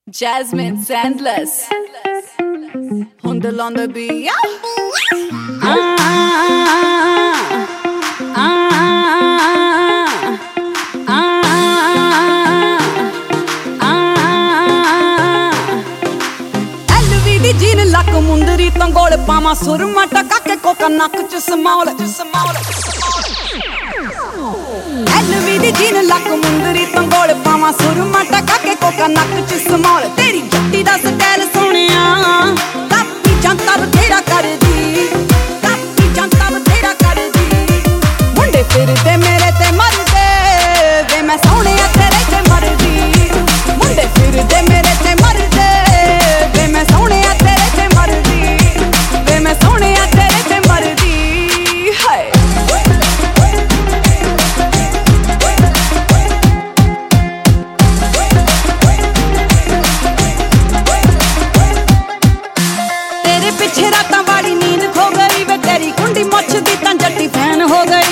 Jasmine Sandless Hundal on the beat. LV ਦੀ jean ਲੱਕ ਮੁੰਦਰੀ ਤੰਗੋਲ ਪਾਵਾਂ ਸੁਰਮਾ ਟਕਾ ਕੇ ਕੋਕਾ ਨੱਕ ਚ ਸਮਾਲ LV ਦੀ ਜੀਨ ਲੱਕ ਮੁੰਦਰੀ ਤੰਗੋਲ ਪਾਵਾਂ ਸੁਰਮਾ ਟਕਾ ਕੇ ਕੋਕਾ ਨੱਕ ਚ ਸਮਾਲ ਤੇਰੀ ਜੱਟੀ ਦਾ ਸਟਾਈਲ ਸੋਹਣਿਆ ਕਾਪੀ ਜੰਤਾ ਬਥੇਰਾ ਕਰਦੀ ਕਾਪੀ ਜੰਤਾ ਬਥੇਰਾ ਕਰਦੀ ਮੁੰਡੇ ਫਿਰਦੇ ਮੇਰੇ ਤੇ ਮਰਦੇ ਵੇ ਮੈਂ ਸੋਹਣਿਆ ਤੇਰੇ ਤੇ ਮਰਦੀ ਮੁੰਡੇ ਫਿਰਦੇ ਮੇਰੇ ਤੇ ਮਰਦੇ ਵੇ ਮੈਂ ਸੋਹਣਿਆ ਤੇਰੇ ਤੇ ਮਰਦੀ ਵੇ ਮੈਂ ਸੋਹਣਿਆ ਤੇਰੇ ਤੇ ਮਰਦੀ ਹਾਏ ਪਿੱਛੇ ਰਾਤਾਂ ਵਾਲੀ ਨੀਂਦ ਖੋ ਗਈ ਵੇ ਤੇਰੀ ਕੁੰਡੀ ਮੁੱਛ ਦੀ ਤਾਂ ਜੱਟੀ ਫੈਨ ਹੋ ਗਈ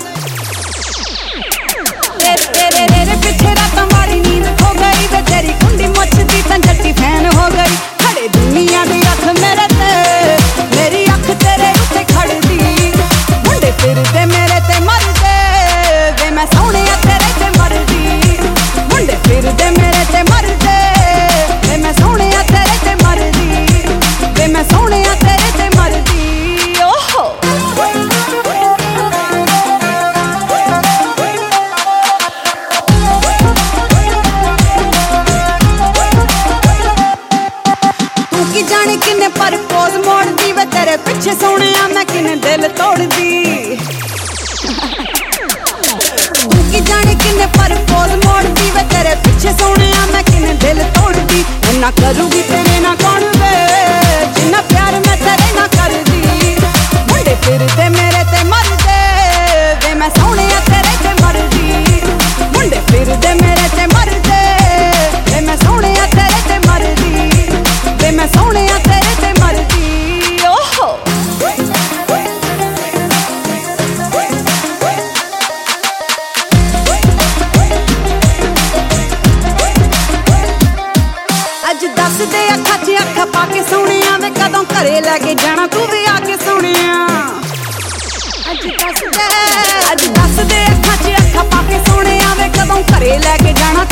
ਤੇਰੇ ਪਿੱਛੇ ਰਾਤਾਂ ਵਾਲੀ ਨੀਂਦ ਖੋ ਗਈ ਵੇ ਤੇਰੀ ਕੁੰਡੀ ਮੁੱਛ ਦੀ ਤਾਂ ਜੱਟੀ ਫੈਨ ਹੋ ਗਈ ਖੜੇ ਦੁਨੀਆ ਦੀ ਅੱਖ ਮੇਰੇ ਤੇ ਮੇਰੀ ਅੱਖ ਤੇਰੇ ਉੱਤੇ ਖੜਦੀ ਮੁੰਡੇ ਫਿਰਦੇ ਮੇਰੇ ਤੇ ਮਰਦੇ ਵੇ ਮੈਂ ਸੋਹਣਿਆ ਤੇਰੇ ਤੇ ਮਰਦੀ ਮੁੰਡੇ ਫਿਰਦੇ ਮੇਰੇ ਤੇ ਮਰਦੇ ਵੇ ਮੈਂ ਸੋਹਣਿਆ ਤੇਰੇ ਤੇ ਮਰਦੀ ਵੇ ਮੈਂ ਸੋਹਣਿਆ ਤੇਰੇ ਤੇ ਮਰਦੀ ਓਹੋ ਤੂੰ ਕੀ ਜਾਣੇ ਕਿੰਨੇ ਪਰਪੋਜ਼ ਮੋੜਦੀ ਵੇ ਤੇਰੇ ਪਿੱਛੇ ਸੋਹਣਿਆ ਮੈਂ ਕਿੰਨੇ ਦਿਲ ਤੋੜਦੀ ਤੂੰ ਕੀ ਜਾਣੇ ਕਿੰਨੇ ਪਰਪੋਜ਼ ਮੋੜਦੀ ਵੇ ਤੇਰੇ ਪਿੱਛੇ ਸੋਹਣਿਆ ਮੈਂ ਕਿੰਨੇ ਦਿਲ ਤੋੜਦੀ ਇੰਨਾ ਕਰੂਗੀ ਤੇਰੇ ਨਾਲ ਕੌਣ ਵੇ ਜਿੰਨਾ ਪਿਆਰ ਮੈਂ ਤੇਰੇ ਨਾਲ ਕਰਦੀ ਮੁੰਡੇ ਫਿਰਦੇ ਮੇਰੇ ਤੇ ਮਰਦੇ ਵੇ ਮੈਂ ਸੋਹਣਿਆ ਤੇਰੇ ਤੇ ਮਰਦੀ ਮੁੰਡੇ ਫਿਰਦੇ ਮੇਰੇ ਤੇ ਮਰਦੇ ਵੇ ਮੈਂ ਸੋਹਣਿਆ ਤੇਰੇ ਤੇ ਮਰਦੀ ਵੇ ਮੈਂ ਸੋਹਣਿਆ ਤੇਰੇ ਤੇ ਮਰਦੀ ਓਹੋ ਅੱਜ ਦੱਸਦੇ ਅੱਖਾਂ 'ਚ ਅੱਖਾਂ ਪਾ ਕੇ ਸੋਹਣਿਆ ਵੇ ਕਦੋਂ ਘਰੇ ਲੈ ਕੇ ਜਾਣਾ ਤੂੰ ਵੀ ਆ ਕੇ ਸੋਹਣਿਆ ਅੱਜ ਦੱਸਦੇ ਅੱਖਾਂ 'ਚ ਅੱਖਾਂ ਪਾ ਕੇ ਸੋਹਣਿਆ ਵੇ ਕਦੋਂ ਘਰੇ ਲੈ ਕੇ ਜਾਣਾ